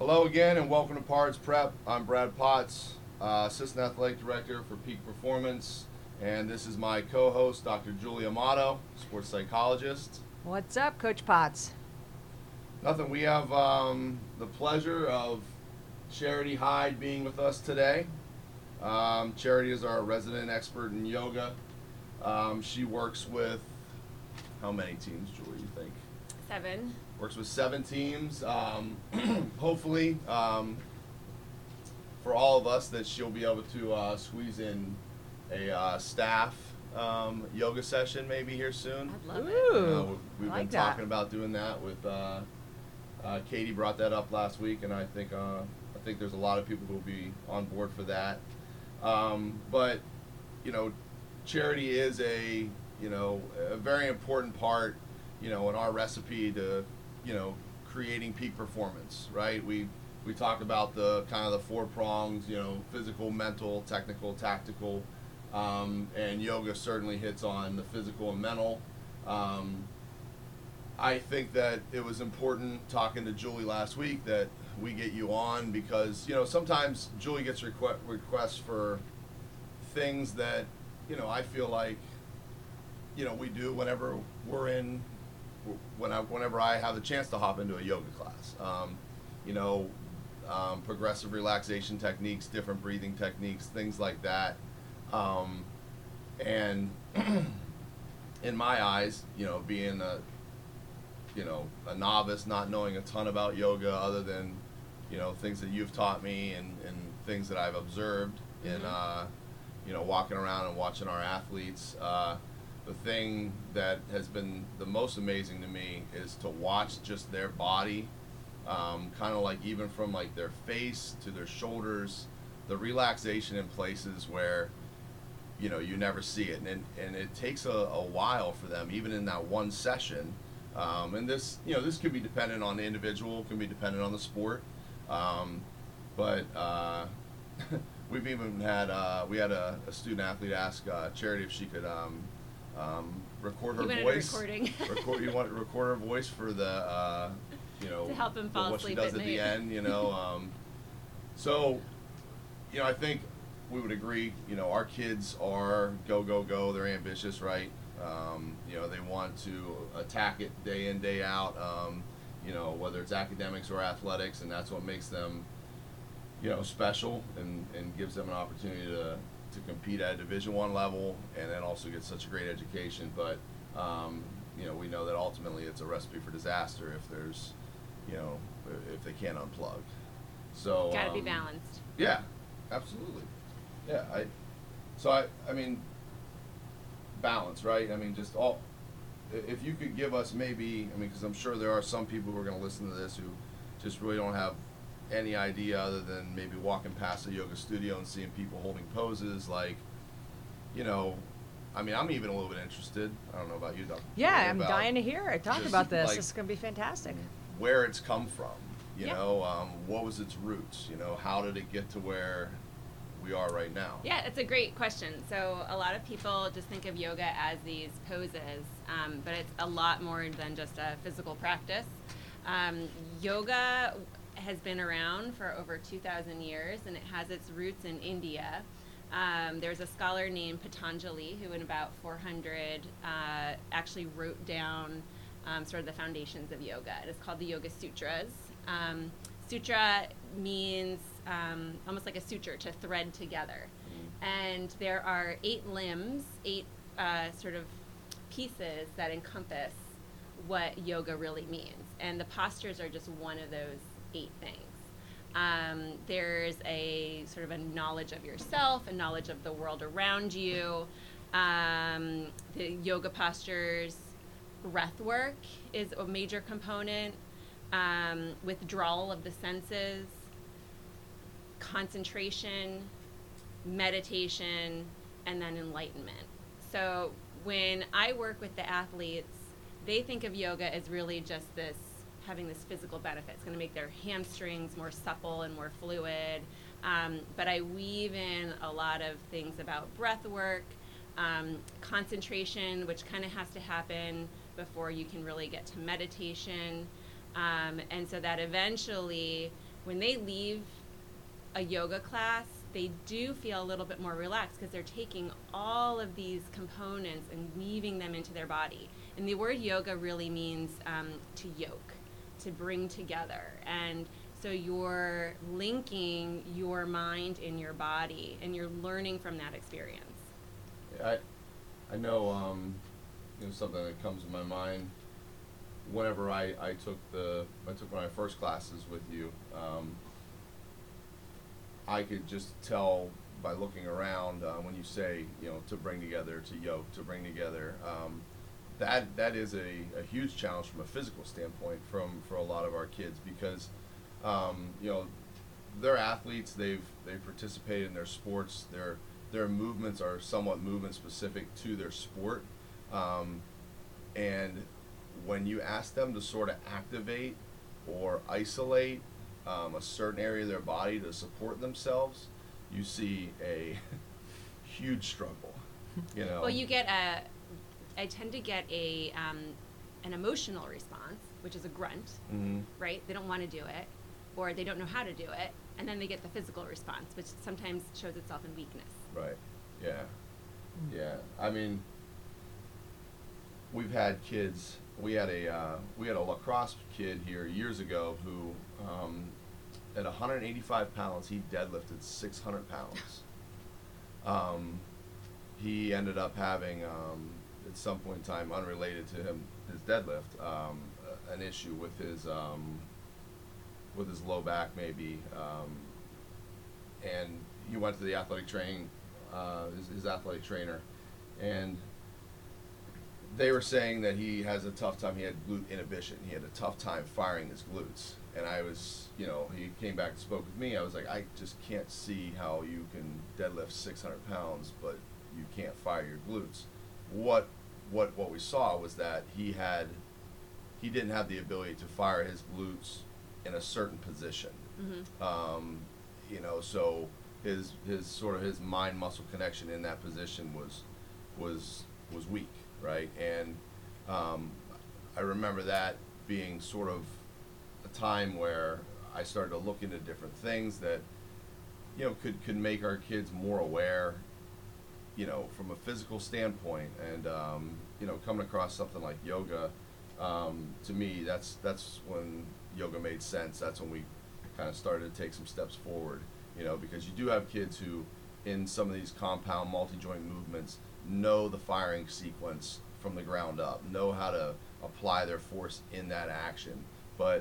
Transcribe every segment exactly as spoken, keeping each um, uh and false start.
Hello again and welcome to Parts Prep. I'm Brad Potts, uh, Assistant Athletic Director for Peak Performance, and this is my co-host, Doctor Julie Amato, sports psychologist. What's up, Coach Potts? Nothing, we have um, the pleasure of Charity Hyde being with us today. Um, Charity is our resident expert in yoga. Um, she works with, how many teams, Julie, you think? Seven. Works with seven teams. Um, hopefully, um, for all of us, that she'll be able to uh, squeeze in a uh, staff um, yoga session maybe here soon. I'd love Ooh. it. You know, we've I like been that. talking about doing that with uh, uh, Katie. Brought that up last week, and I think uh, I think there's a lot of people who will be on board for that. Um, but you know, charity is a you know a very important part you know in our recipe to you know, creating peak performance, right? We we talk about the kind of the four prongs, you know, physical, mental, technical, tactical, um, and yoga certainly hits on the physical and mental. Um, I think that it was important talking to Julie last week that we get you on because, you know, sometimes Julie gets requ- requests for things that, you know, I feel like, you know, we do whenever we're in When I, whenever I have the chance to hop into a yoga class, um, you know, um, progressive relaxation techniques, different breathing techniques, things like that. Um, and in my eyes, you know, being a, you know, a novice, not knowing a ton about yoga other than, you know, things that you've taught me and, and things that I've observed in, Mm-hmm. uh, you know, walking around and watching our athletes. Uh, The thing that has been the most amazing to me is to watch just their body, um, kind of like even from like their face to their shoulders, the relaxation in places where, you know, you never see it. And, and it takes a, a while for them, even in that one session. Um, and this, you know, this could be dependent on the individual, can be dependent on the sport. Um, but uh, we've even had, uh, we had a, a student athlete ask uh, Charity if she could, um, Um, record her You wanted a voice. recording. record, you want to record her voice for the, uh, you know, To help him for fall what she asleep does at at the night. end. You know, um, so, you know, I think we would agree. You know, our kids are go go go. They're ambitious, right? Um, you know, they want to attack it day in day out. Um, you know, whether it's academics or athletics, and that's what makes them, you know, special and, and gives them an opportunity to. to compete at a Division One level, and then also get such a great education. But um, you know, we know that ultimately it's a recipe for disaster if there's, you know, if they can't unplug. So Got to be um, balanced. Yeah, absolutely. Yeah, I. So I, I mean, balance, right? I mean, just all. If you could give us maybe, I mean, because I'm sure there are some people who are going to listen to this who just really don't have any idea other than maybe walking past a yoga studio and seeing people holding poses. Like, you know, I mean, I'm even a little bit interested. I don't know about you, Doctor Yeah, Julie, I'm about dying to hear it. Talk just, about this. like, This is going to be fantastic. where it's come from. You Yeah. know, um, what was its roots? You know, how did it get to where we are right now? Yeah, it's a great question. So a lot of people just think of yoga as these poses, um, but it's a lot more than just a physical practice. Um, yoga has been around for over two thousand years, and it has its roots in India. Um, there's a scholar named Patanjali who in about four hundred uh, actually wrote down um, sort of the foundations of yoga. It is called the Yoga Sutras. Um, sutra means um, almost like a suture, to thread together. And there are eight limbs, eight uh, sort of pieces that encompass what yoga really means. And the postures are just one of those eight things. Um, there's a sort of a knowledge of yourself, a knowledge of the world around you. Um, the yoga postures, breath work is a major component. Um, withdrawal of the senses, concentration, meditation, and then enlightenment. So when I work with the athletes, they think of yoga as really just this, having this physical benefit. It's going to make their hamstrings more supple and more fluid. Um, but I weave in a lot of things about breath work, um, concentration, which kind of has to happen before you can really get to meditation. Um, and so that eventually when they leave a yoga class, they do feel a little bit more relaxed because they're taking all of these components and weaving them into their body. And the word yoga really means um, to yoke, to bring together. And so you're linking your mind and your body, and you're learning from that experience. Yeah, I, I know, um, you know, something that comes to my mind whenever I, I took the, I took one of my first classes with you, um, I could just tell by looking around, uh, when you say, you know, to bring together, to yoke, to bring together, um, that, that is a, a huge challenge from a physical standpoint from, for a lot of our kids, because, um, you know, they're athletes, they've, they've participated in their sports, their, their movements are somewhat movement specific to their sport, um, and when you ask them to sort of activate or isolate um, a certain area of their body to support themselves, you see a huge struggle. You know. Well, you get a. I tend to get a um, an emotional response, which is a grunt, Mm-hmm. right? They don't want to do it, or they don't know how to do it, and then they get the physical response, which sometimes shows itself in weakness. Right. Yeah. Yeah. I mean, we've had kids. We had a uh, we had a lacrosse kid here years ago who, um, at one hundred eighty-five pounds, he deadlifted six hundred pounds. Um, he ended up having, um, at some point in time, unrelated to him, his deadlift, um, a- an issue with his um, with his low back maybe, um, and he went to the athletic training, uh, his, his athletic trainer, and they were saying that he has a tough time. He had glute inhibition. He had a tough time firing his glutes. And I was, you know, he came back and spoke with me. I was like, I just can't see how you can deadlift six hundred pounds, but you can't fire your glutes. What, what, what we saw was that he had, he didn't have the ability to fire his glutes in a certain position. Mm-hmm. Um, you know, so his, his sort of his mind muscle connection in that position was, was, was weak. Right, and um, I remember that being sort of a time where I started to look into different things that, you know, could, could make our kids more aware, you know, from a physical standpoint. And, um, you know, coming across something like yoga, um, to me, that's, that's when yoga made sense. That's when we kind of started to take some steps forward, you know, because you do have kids who, in some of these compound multi-joint movements, know the firing sequence from the ground up, know how to apply their force in that action, but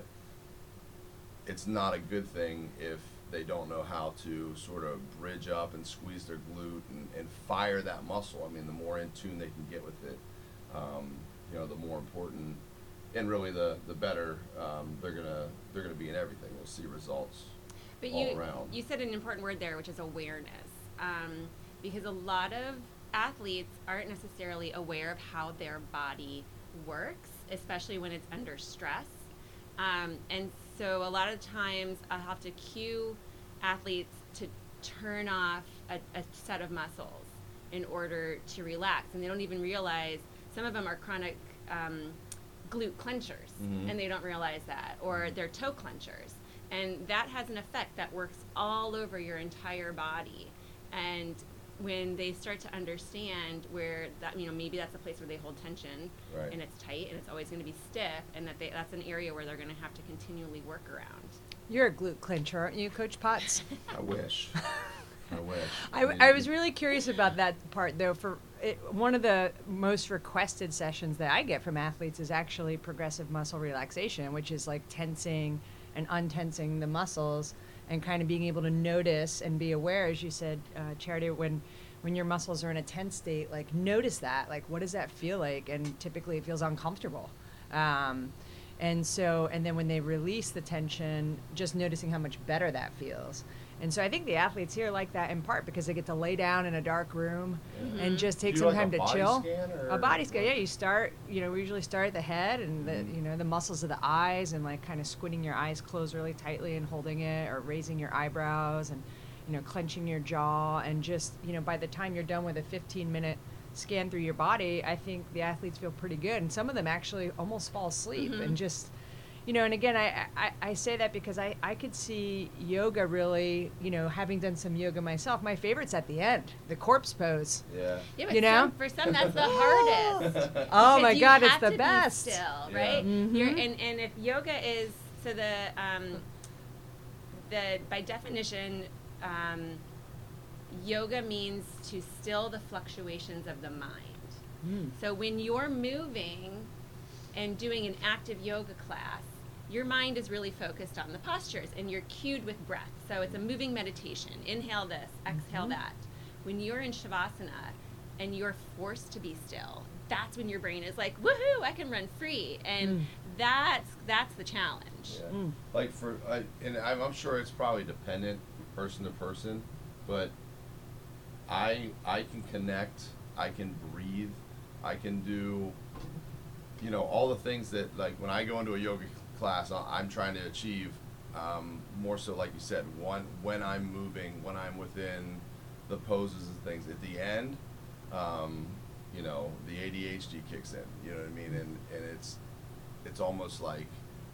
it's not a good thing if they don't know how to sort of bridge up and squeeze their glute and, and fire that muscle. I mean, the more in tune they can get with it, um, you know, the more important and really the, the better um, they're gonna they're gonna be in everything. We'll see results But all you, around. you said an important word there, which is awareness, um, because a lot of athletes aren't necessarily aware of how their body works, especially when it's under stress. Um, and so a lot of times I'll have to cue athletes to turn off a, a set of muscles in order to relax. And they don't even realize, some of them are chronic um, glute clenchers, Mhm. and they don't realize that, or they're toe clenchers. And that has an effect that works all over your entire body. And when they start to understand where that, you know, maybe that's a place where they hold tension, Right. and it's tight and it's always going to be stiff, and that they, that's an area where they're going to have to continually work around. You're a glute clincher, aren't you, Coach Potts? I wish. I wish. I, mean, I was really curious about that part, though. For it, one of the most requested sessions that I get from athletes is actually progressive muscle relaxation, which is like tensing and untensing the muscles and kind of being able to notice and be aware, as you said, uh, Charity, when when your muscles are in a tense state, like notice that, like what does that feel like? And typically it feels uncomfortable. Um, and so, and then when they release the tension, just noticing how much better that feels. And so I think the athletes here like that in part because they get to lay down in a dark room Yeah. and just take Do some you like time a to body chill. scan, or A body scan, what? yeah. You start, you know, we usually start at the head and the, Mhm. you know, the muscles of the eyes and like kind of squinting your eyes closed really tightly and holding it, or raising your eyebrows and, you know, clenching your jaw, and just, you know, by the time you're done with a fifteen minute scan through your body, I think the athletes feel pretty good, and some of them actually almost fall asleep Mhm. and just, You know, and again, I, I, I say that because I, I could see yoga really, you know, having done some yoga myself, my favorite's at the end, the corpse pose. Yeah. Yeah, but You know? some, for some that's the hardest. Oh Because my you God, it's have the to best. Be still, Yeah. right? Mhm. You're, and and if yoga is so the um, the by definition, um, yoga means to still the fluctuations of the mind. Mm. So when you're moving and doing an active yoga class, your mind is really focused on the postures and you're cued with breath. So it's a moving meditation. Inhale this, exhale Mhm. that. When you're in Shavasana and you're forced to be still, that's when your brain is like, woohoo, I can run free. And Mm. that's that's the challenge. Yeah. Mm. Like for, I, and I'm, I'm sure it's probably dependent person to person, but I I can connect, I can breathe, I can do, you know, all the things that, like when I go into a yoga class, I- I'm trying to achieve um, more so, like you said, one when I'm moving, when I'm within the poses and things. At the end, um, you know, the A D H D kicks in. You know what I mean? And and it's it's almost like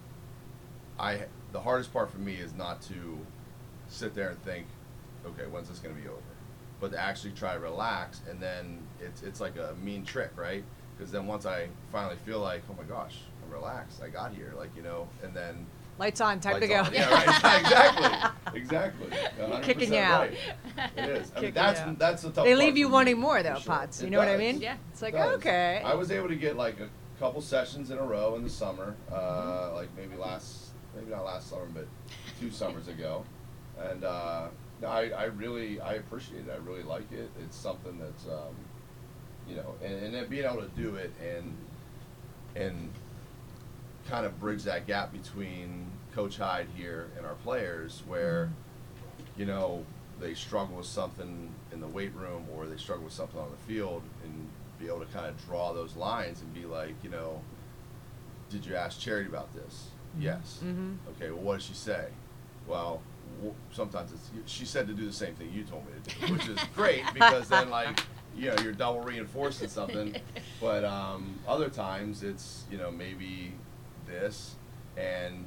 I the hardest part for me is not to sit there and think, okay, when's this going to be over? But to actually try to relax, and then it's it's like a mean trick, right? Because then once I finally feel like, oh my gosh, I'm relaxed, I got here, like, you know, and then Lights on, time lights to go. on. Yeah, right. Exactly, exactly. one hundred Kicking percent you out. right. It is. I Kicking mean, that's you out. that's the tough. They part leave you for wanting me, more for though, sure. Potts. You It know what I does. mean? Yeah. It's like, It does. okay. I was able to get like a couple sessions in a row in the summer, uh, like maybe last, maybe not last summer, but two summers ago, and uh, no, I, I really, I appreciate it. I really like it. It's something that's, um, you know, and, and then being able to do it and and kind of bridge that gap between Coach Hyde here and our players, where, you know, they struggle with something in the weight room or they struggle with something on the field, and be able to kind of draw those lines and be like, you know, did you ask Charity about this? Mhm. Yes. Mhm. Okay, well, what did she say? Well, w- sometimes it's, she said to do the same thing you told me to do, which is great because then, like, you know, you're double reinforcing something. But um, other times it's, you know, maybe this, and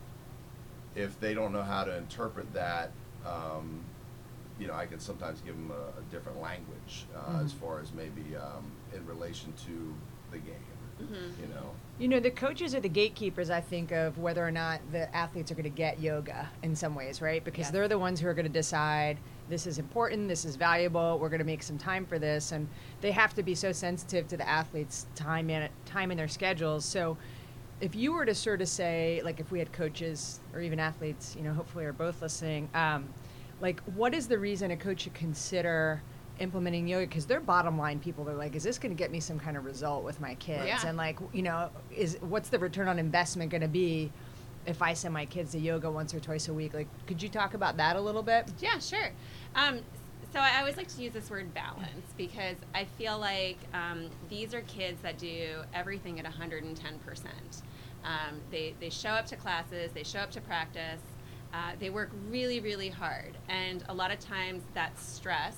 if they don't know how to interpret that, um, you know, I can sometimes give them a, a different language uh, Mhm. as far as maybe um, in relation to the game, Mhm. you know. You know, the coaches are the gatekeepers, I think, of whether or not the athletes are going to get yoga in some ways, right? Because Yes. they're the ones who are going to decide this is important, this is valuable, we're going to make some time for this. And they have to be so sensitive to the athletes' time in, time in their schedules. So if you were to sort of say, like if we had coaches or even athletes, you know, hopefully are both listening, um, like what is the reason a coach should consider implementing yoga? Because they're bottom line people. They're like, is this going to get me some kind of result with my kids? Yeah. And like, you know, is what's the return on investment going to be if I send my kids to yoga once or twice a week? Like, could you talk about that a little bit? Yeah, sure. Um, so I always like to use this word balance because I feel like um, these are kids that do everything at one hundred ten percent. Um, they, they show up to classes, they show up to practice, uh, they work really, really hard. And a lot of times that stress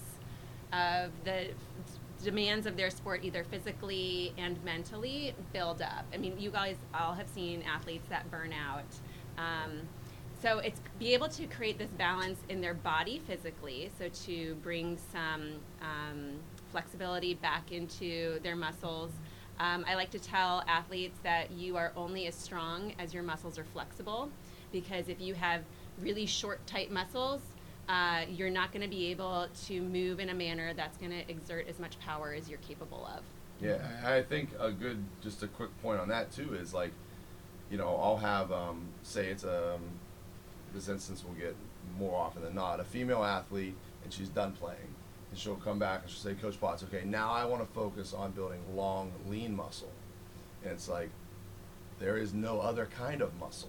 of the demands of their sport, either physically and mentally, build up. I mean, you guys all have seen athletes that burn out. Um, so it's be able to create this balance in their body physically, so to bring some um, flexibility back into their muscles. Um, I like to tell athletes that you are only as strong as your muscles are flexible, because if you have really short, tight muscles, uh, you're not going to be able to move in a manner that's going to exert as much power as you're capable of. Yeah, I I think a good, just a quick point on that too is like, you know, I'll have, um, say it's um, this instance we'll get more often than not, a female athlete, and she's done playing, and she'll come back and she'll say, Coach Potts, okay, now I want to focus on building long, lean muscle, and it's like, there is no other kind of muscle.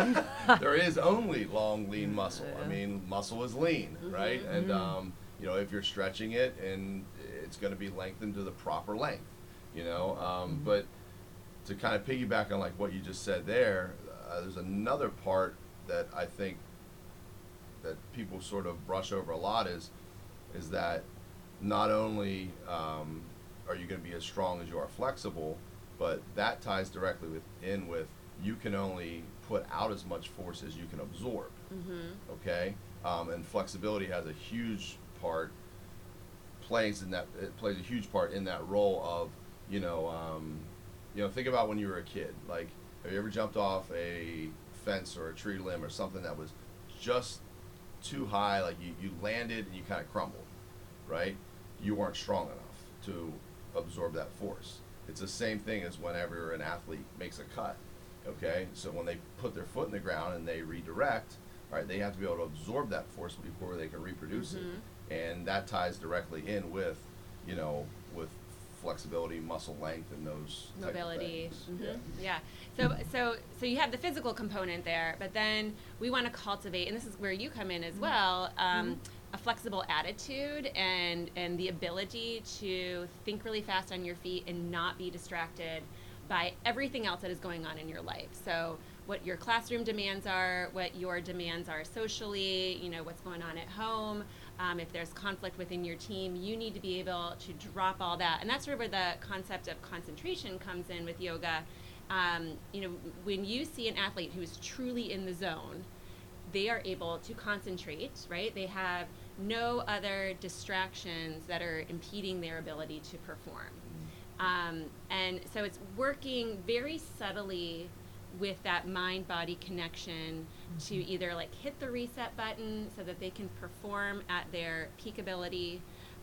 There is only long, lean muscle. I mean, muscle is lean, right? And Mhm. um, you know, if you're stretching it, and it's going to be lengthened to the proper length, you know. Um, Mhm. But to kind of piggyback on like what you just said there, uh, there's another part that I think that people sort of brush over a lot is is that not only um, are you going to be as strong as you are flexible, but that ties directly with in with you can only put out as much force as you can absorb. Mm-hmm. Okay, um, and flexibility has a huge part. Plays in that it plays a huge part in that role of, you know, um, you know, think about when you were a kid. Like, have you ever jumped off a fence or a tree limb or something that was just too high? Like you, you landed and you kind of crumbled, right? You weren't strong enough to absorb that force. It's the same thing as whenever an athlete makes a cut. Okay, so when they put their foot in the ground and they redirect, right, they have to be able to absorb that force before they can reproduce Mm-hmm. it. And that ties directly in with, you know, with flexibility, muscle length, and those type of Mobility. things. Mhm. Yeah. Yeah. So so so you have the physical component there, but then we want to cultivate, and this is where you come in as well, um, a flexible attitude and and the ability to think really fast on your feet and not be distracted by everything else that is going on in your life. So what your classroom demands are, what your demands are socially, you know, what's going on at home. Um, if there's conflict within your team, you need to be able to drop all that. And that's sort of where the concept of concentration comes in with yoga. Um, you know, when you see an athlete who is truly in the zone, they are able to concentrate, right? They have no other distractions that are impeding their ability to perform. Um, and so it's working very subtly with that mind-body connection to either like hit the reset button so that they can perform at their peak ability.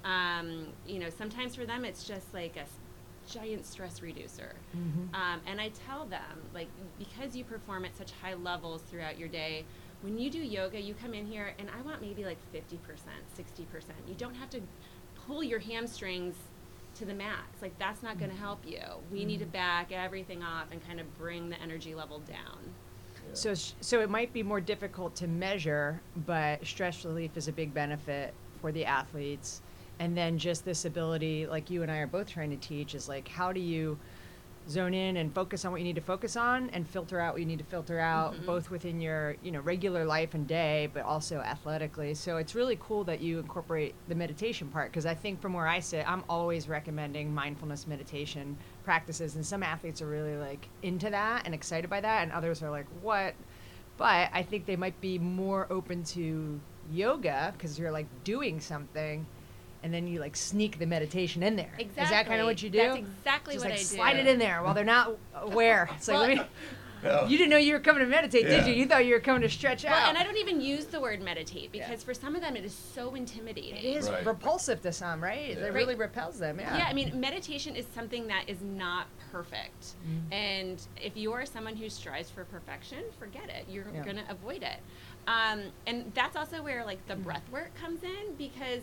Um, you know, sometimes for them it's just like a s- giant stress reducer. Mm-hmm. Um, and I tell them, like, because you perform at such high levels throughout your day, when you do yoga, you come in here and I want maybe like fifty percent, sixty percent. You don't have to pull your hamstrings to the max. Like, that's not going to help you. We need to back everything off and kind of bring the energy level down. Yeah. So, sh- so it might be more difficult to measure, but stress relief is a big benefit for the athletes. And then just this ability, like you and I are both trying to teach, is like, how do you zone in and focus on what you need to focus on and filter out what you need to filter out, Mhm. both within your, you know, regular life and day, but also athletically. So it's really cool that you incorporate the meditation part, because I think from where I sit, I'm always recommending mindfulness meditation practices, and some athletes are really like into that and excited by that, and others are like, what? But I think they might be more open to yoga because you're like doing something, and then you like sneak the meditation in there. Exactly. Is that kind of what you do? That's exactly Just what like I do. slide it in there while they're not aware. It's like, Well, let me, No. you didn't know you were coming to meditate, did Yeah. you? You thought you were coming to stretch Well, out. and I don't even use the word meditate because Yeah. for some of them it is so intimidating. It is Right. repulsive to some, right? Yeah. It really repels them, yeah. Yeah, I mean, meditation is something that is not perfect. Mm-hmm. And if you are someone who strives for perfection, forget it. You're Yeah. going to avoid it. Um, and that's also where, like, the Mm-hmm. breath work comes in, because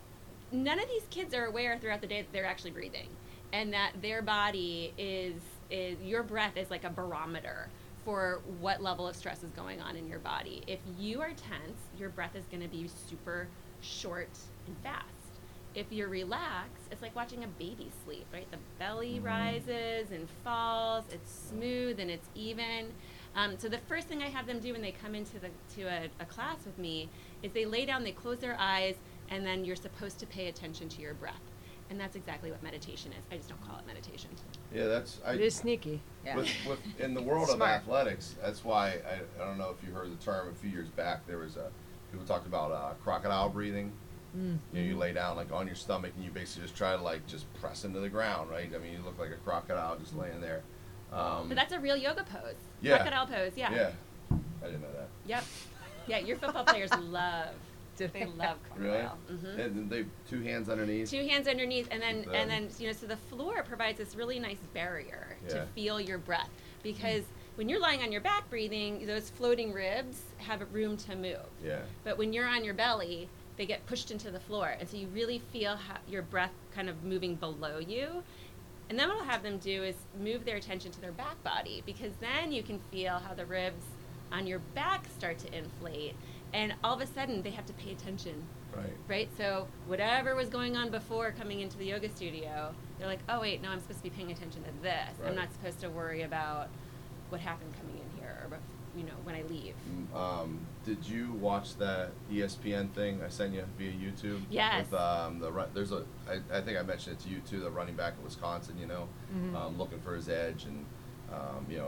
none of these kids are aware throughout the day that they're actually breathing and that their body is, is your breath is like a barometer for what level of stress is going on in your body. If you are tense, your breath is going to be super short and fast. If you're relaxed, it's like watching a baby sleep, right? The belly rises and falls. It's smooth and it's even. Um, so the first thing I have them do when they come into the to a, a class with me is they lay down, they close their eyes, and then you're supposed to pay attention to your breath. And that's exactly what meditation is. I just don't call it meditation. Yeah, that's I, It is sneaky. Yeah. with, with in the world Smart. of athletics. That's why I, I don't know if you heard the term a few years back. There was a people talked about uh, crocodile breathing. Mm. You know, you lay down like on your stomach and you basically just try to like just press into the ground, right? I mean, you look like a crocodile just laying there. Um, But that's a real yoga pose. Yeah. Crocodile pose, yeah. yeah, I didn't know that. Yep. Yeah, your football players love. Do They they? love Really? crocodile. Mhm. And then they two hands underneath. Two hands underneath, and then With, and um, then you know, so the floor provides this really nice barrier Yeah. to feel your breath, because when you're lying on your back breathing, those floating ribs have room to move. Yeah. But when you're on your belly, they get pushed into the floor, and so you really feel how your breath kind of moving below you. And then what I'll have them do is move their attention to their back body, because then you can feel how the ribs on your back start to inflate, and all of a sudden they have to pay attention. Right. Right? So whatever was going on before coming into the yoga studio, they're like, oh wait, no, I'm supposed to be paying attention to this. Right. I'm not supposed to worry about what happened coming in here, or, you know, when I leave. Um, did you watch that E S P N thing I sent you via YouTube? Yes. With um, the run, there's a I, I think I mentioned it to you too. The running back in Wisconsin, you know, Mhm. um, looking for his edge, and um, you know,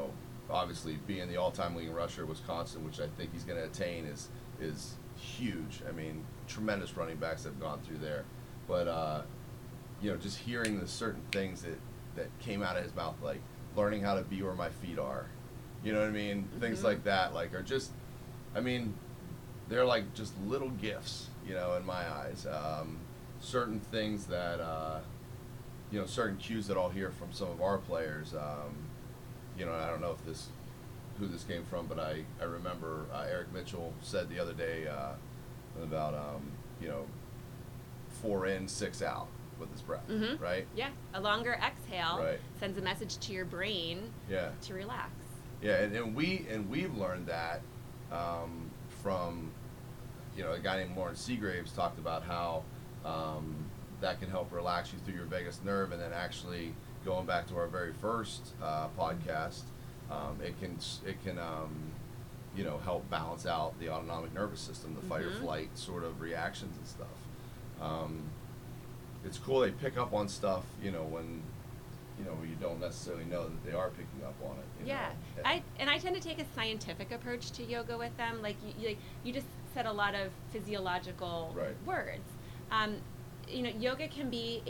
obviously being the all-time leading rusher at Wisconsin, which I think he's going to attain, is is huge. I mean, tremendous running backs have gone through there, but uh, you know, just hearing the certain things that that came out of his mouth, like learning how to be where my feet are, you know what I mean? Mm-hmm. Things like that, like are just, I mean, they're like just little gifts, you know, in my eyes. Um, certain things that, uh, you know, certain cues that I'll hear from some of our players. Um, you know, I don't know if this, who this came from, but I, I remember uh, Eric Mitchell said the other day uh, about, um, you know, four in, six out with his breath, mm-hmm. right? Yeah, a longer exhale right. sends a message to your brain yeah. to relax. Yeah, and, and we and we've learned that um, from, you know, a guy named Lawrence Seagraves talked about how um, that can help relax you through your vagus nerve, and then actually going back to our very first uh, podcast, um, it can it can um, you know, help balance out the autonomic nervous system, the mm-hmm. fight or flight sort of reactions and stuff. Um, it's cool they pick up on stuff, you know, when, you know, you don't necessarily know that they are picking up on it. You yeah, know? I and I tend to take a scientific approach to yoga with them. Like you, like you just said a lot of physiological right. words. Um, you know, yoga can be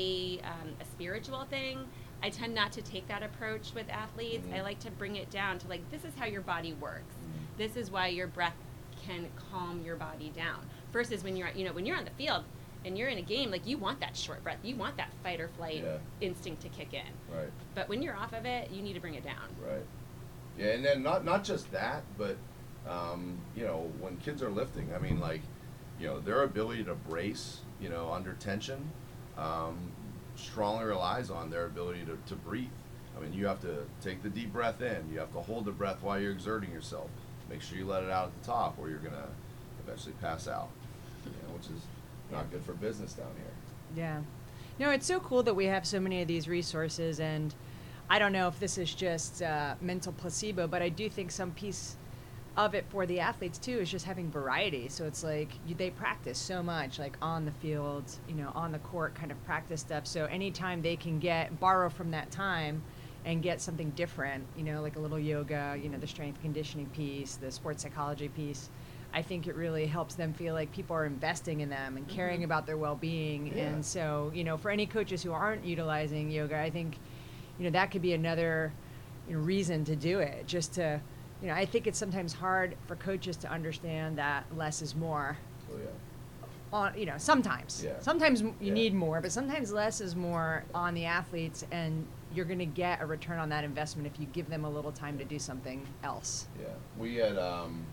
a um, a spiritual thing. I tend not to take that approach with athletes. Mm-hmm. I like to bring it down to like, this is how your body works. Mm-hmm. This is why your breath can calm your body down. Versus when you're, you know, when you're on the field and you're in a game, like you want that short breath, you want that fight or flight yeah. instinct to kick in. Right. But when you're off of it, you need to bring it down. Right. Yeah, and then not not just that, but um, you know, when kids are lifting, I mean, like, you know, their ability to brace, you know, under tension, um, strongly relies on their ability to, to breathe. I mean, you have to take the deep breath in. You have to hold the breath while you're exerting yourself. Make sure you let it out at the top, or you're gonna eventually pass out. You know, which is not good for business down here. Yeah. No, it's so cool that we have so many of these resources, and I don't know if this is just uh, mental placebo, but I do think some piece of it for the athletes too is just having variety. So it's like you, they practice so much, like on the field, you know, on the court kind of practice stuff. So anytime they can get borrow from that time and get something different, you know, like a little yoga, you know, the strength conditioning piece, the sports psychology piece, I think it really helps them feel like people are investing in them and caring mm-hmm. about their well-being. Yeah. And so, you know, for any coaches who aren't utilizing yoga, I think, you know, that could be another, you know, reason to do it. Just to, you know, I think it's sometimes hard for coaches to understand that less is more. Oh, yeah. On, you know, sometimes. Yeah. Sometimes you yeah. need more, but sometimes less is more on the athletes, and you're going to get a return on that investment if you give them a little time to do something else. Yeah. We had, um,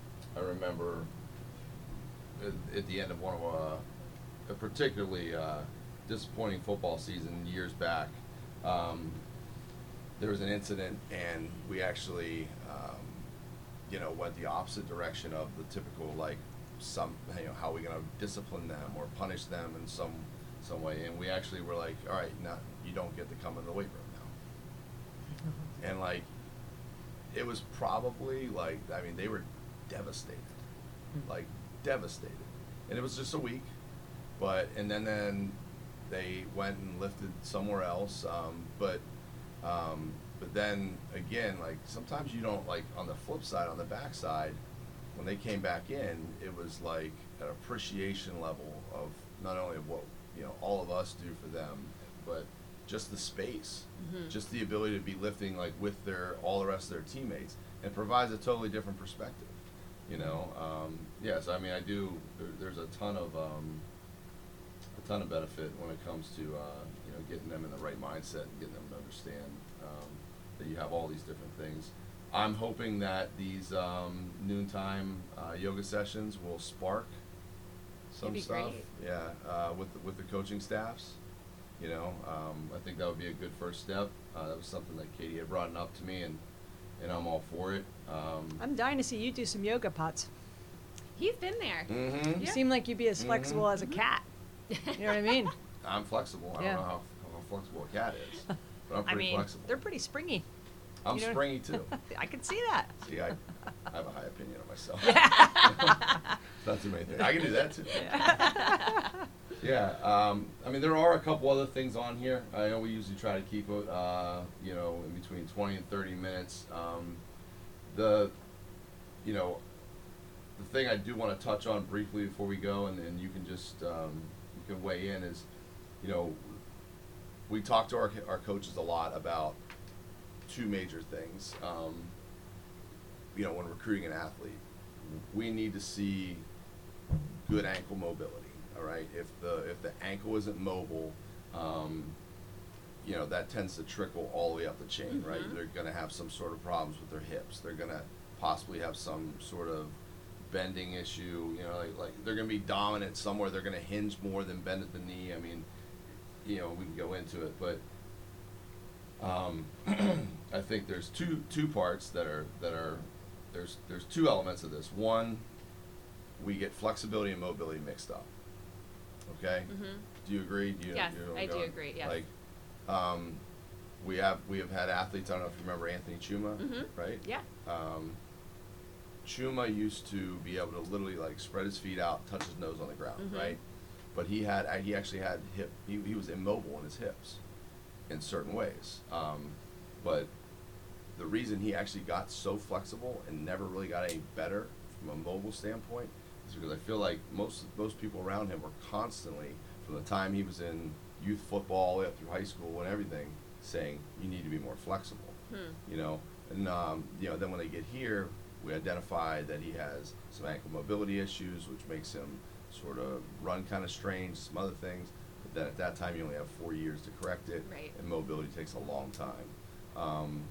I remember at, at the end of one of uh, a particularly uh, disappointing football season years back, um, there was an incident, and we actually, um, you know, went the opposite direction of the typical, like, some, you know, how are we going to discipline them or punish them in some some way, and we actually were like, all right, now you don't get to come in the weight room now. Mm-hmm. And like, it was probably like, I mean, they were devastated, mm-hmm. like devastated, and it was just a week, but and then then they went and lifted somewhere else, um, but um, but then again, like sometimes you don't, like on the flip side, on the backside, when they came back in, it was like an appreciation level of not only of what, you know, all of us do for them, but just the space, mm-hmm. just the ability to be lifting like with their all the rest of their teammates, and provides a totally different perspective, you know. Um, yes, I mean I do. There, there's a ton of um, a ton of benefit when it comes to uh, you know, getting them in the right mindset and getting them to understand um, that you have all these different things. I'm hoping that these um, noontime uh, yoga sessions will spark some That'd be stuff. great. Yeah, uh, with the, with the coaching staffs. You know, um, I think that would be a good first step. Uh, that was something that Katie had brought up to me, and and I'm all for it. Um, I'm dying to see you do some yoga, Potts. He's been there. mm-hmm. You Yeah. seem like you'd be as flexible Mhm. as a cat. You know what I mean? I'm flexible. I Yeah. don't know how, how flexible a cat is, but I'm I pretty mean, flexible. they're pretty springy. I'm you know- springy too. I can see that. See, I, I have a high opinion of myself. Not too many things. I can do that too. Yeah, um, I mean, there are a couple other things on here. I know we usually try to keep it, uh, you know, in between twenty and thirty minutes. Um, the, you know, the thing I do want to touch on briefly before we go, and, and you can just, um, you can weigh in, is, you know, we talk to our, our coaches a lot about two major things. Um, you know, when recruiting an athlete, we need to see good ankle mobility. All right, if the if the ankle isn't mobile, um, you know, that tends to trickle all the way up the chain, Mm-hmm. right? They're going to have some sort of problems with their hips. They're going to possibly have some sort of bending issue. You know, like, like they're going to be dominant somewhere. They're going to hinge more than bend at the knee. I mean, you know, we can go into it, but um, I think there's two two parts that are that are there's there's two elements of this. One, we get flexibility and mobility mixed up. Okay. Mm-hmm. Do you agree? Do you, Yes, you know I do going? agree, yes. Like, um, we have we have had athletes. I don't know if you remember Anthony Chuma, Mhm. right? Yeah. Um, Chuma used to be able to literally like spread his feet out, touch his nose on the ground, Mhm. right? But he had uh, he actually had hip. He he was immobile in his hips, in certain ways. Um, but the reason he actually got so flexible and never really got any better from a mobile standpoint is because I feel like most most people around him were constantly, from the time he was in youth football all the way up through high school and everything, saying you need to be more flexible. Hmm. You know, and um, you know, then when they get here, we identify that he has some ankle mobility issues, which makes him sort of run kind of strange, some other things. But then at that time, you only have four years to correct it, Right. and mobility takes a long time. Um,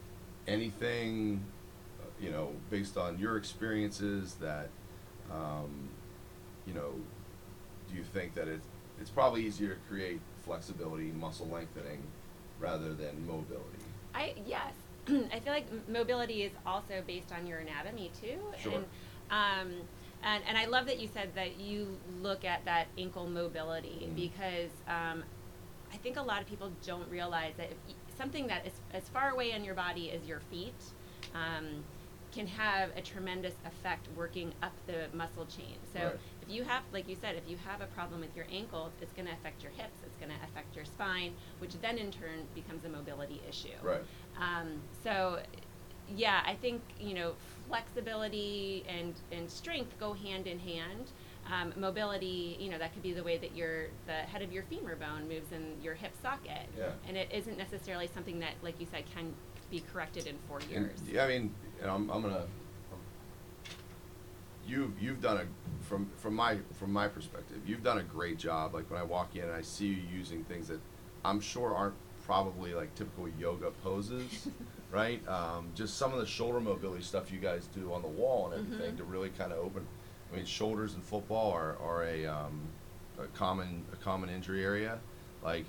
anything, uh, you know, based on your experiences that, um, you know, do you think that it, it's probably easier to create flexibility, muscle lengthening, rather than mobility? I yes, I feel like m- mobility is also based on your anatomy too. Sure. And, um, and and I love that you said that you look at that ankle mobility Mhm. because um, I think a lot of people don't realize that if y- something that is as far away in your body as your feet um, can have a tremendous effect working up the muscle chain. So Right. if you have, like you said, if you have a problem with your ankles, it's going to affect your hips, it's going to affect your spine, which then in turn becomes a mobility issue. Right. Um, so, yeah, I think, you know, flexibility and, and strength go hand in hand. Um, mobility, you know, that could be the way that your the head of your femur bone moves in your hip socket. Yeah. And it isn't necessarily something that, like you said, can be corrected in four And, years. yeah, I mean, you know, I'm, I'm gonna. You you've done a from from my from my perspective, you've done a great job. Like when I walk in and I see you using things that I'm sure aren't probably like typical yoga poses, right? Um, just some of the shoulder mobility stuff you guys do on the wall and everything Mhm. to really kind of open. I mean, shoulders in football are are a um, a common a common injury area. Like,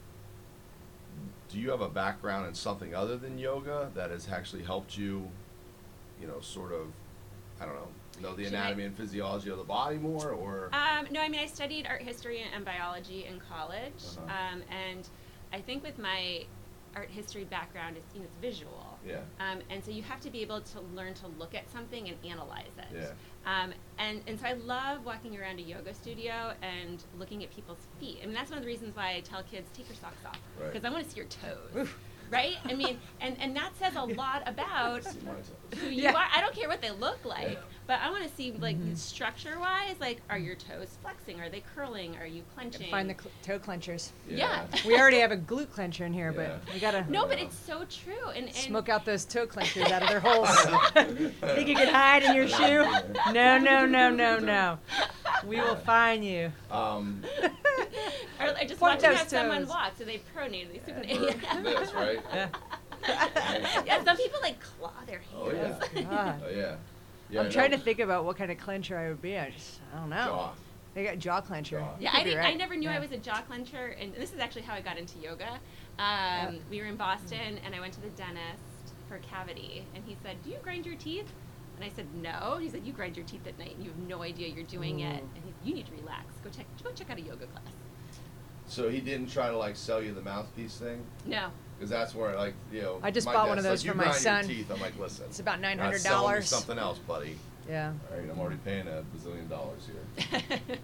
do you have a background in something other than yoga that has actually helped you, you know, sort of, I don't know, know the Should I- anatomy and physiology of the body more, or? Um, no, I mean, I studied art history and biology in college, Uh-huh. um, and I think with my art history background, it's, you know, it's visual. Yeah. Um, and so you have to be able to learn to look at something and analyze it. Yeah. Um, and, and so I love walking around a yoga studio and looking at people's feet. I mean, that's one of the reasons why I tell kids, take your socks off. Right. Because I want to see your toes. Right? I mean, and, and that says a lot about See my toes. who you Yeah. are. I don't care what they look like, Yeah. but I want to see, like, Mhm. structure-wise, like, are your toes flexing? Are they curling? Are you clenching? Find the cl- toe clenchers. Yeah. We already have a glute clencher in here, Yeah. but we gotta No, but it's so true. And, and smoke out those toe clenchers out of their holes. Think you can hide in your shoe? No, no, no, no, no. We will find you. Um, or I just Point watching those have someone toes. walk, so they pronate. They super or this, right? Yeah. Yeah, some people like claw their Oh hands. yeah. God. Oh yeah. Yeah. I'm trying no. to think about what kind of clencher I would be. I just, I don't know. Jaw. They got jaw clencher. Jaw. Yeah, Could I be didn't. right. I never knew Yeah. I was a jaw clencher, and this is actually how I got into yoga. Um, We were in Boston, and I went to the dentist for a cavity, and he said, "Do you grind your teeth?" And I said, "No." He said, "You grind your teeth at night, and you have no idea you're doing it." Ooh. And he said, "You need to relax. Go check. Go check out a yoga class." So he didn't try to like sell you the mouthpiece thing, No. because that's where like you know. I just my bought one of dad's those like, for "You my grind son." Your teeth. I'm like, listen. It's about nine you're not hundred selling me dollars. Something else, buddy. Yeah. All right, I'm already paying a bazillion dollars here.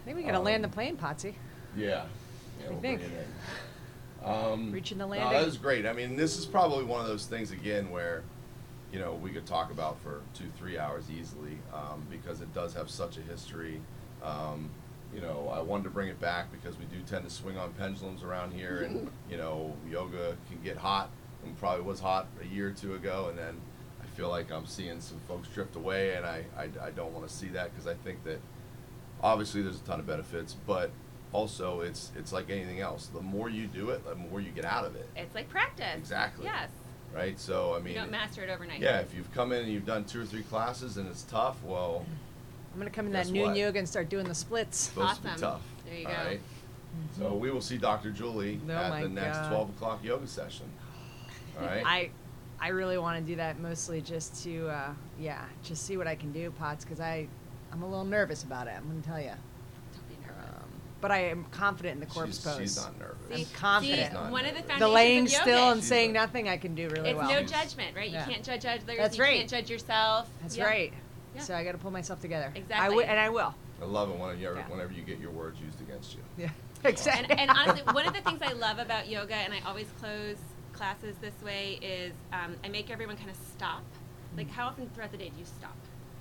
think we gotta Um, land the plane, Potsy. Yeah. Yeah, you we'll think? bring it in. Um, Reaching the No, landing? that was great. I mean, this is probably one of those things again where, you know, we could talk about for two, three hours easily, um, because it does have such a history. Um, you know, I wanted to bring it back because we do tend to swing on pendulums around here, and you know, yoga can get hot, and probably was hot a year or two ago, and then I feel like I'm seeing some folks drift away, and I, I, I don't want to see that because I think that obviously there's a ton of benefits, but also it's it's like anything else. The more you do it, the more you get out of it. It's like practice. Exactly. Yes. Right? So I mean, You don't master it overnight. yeah, if you've come in and you've done two or three classes and it's tough, well, I'm gonna come in Guess that noon what? yoga and start doing the splits. it's supposed to be Awesome. tough. There you all go. right? So we will see Doctor Julie Oh at my the next God. twelve o'clock yoga session. All right? I, I really want to do that mostly just to, uh, yeah, just see what I can do, Potts, because I, I'm a little nervous about it. I'm gonna tell you. Don't be nervous. Um, but I am confident in the corpse she's, pose. she's not nervous. I'm See- confident. See, Not one of the nervous. foundations The laying of yoga. still and She's saying a- nothing, I can do really It's well. no She's- judgment, right? Yeah. You can't judge others. That's you right. can't judge yourself. That's Yeah. right. Yeah. So I got to pull myself together. I Exactly. wi- and I will. I love it whenever, Yeah. whenever you get your words used against you. Yeah. Exactly. And, and honestly, one of the things I love about yoga, and I always close classes this way, is um, I make everyone kind of stop. Like, how often throughout the day do you stop?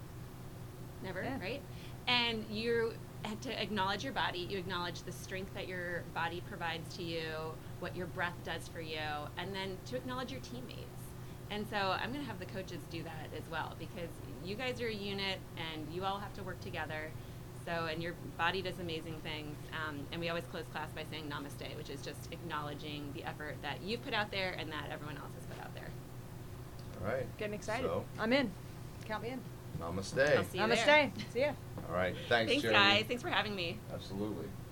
Never, Yeah. right? And you have to acknowledge your body. You acknowledge the strength that your body provides to you, what your breath does for you, and then to acknowledge your teammates. And so I'm going to have the coaches do that as well, because you guys are a unit and you all have to work together. So, and your body does amazing things. Um, and we always close class by saying namaste, which is just acknowledging the effort that you've put out there and that everyone else has put out there. All right. Getting excited. So, I'm in. Count me in. namaste. I'll see you Namaste. there. See ya. All right. Thanks, Thanks, Jeremy. guys. Thanks for having me. Absolutely.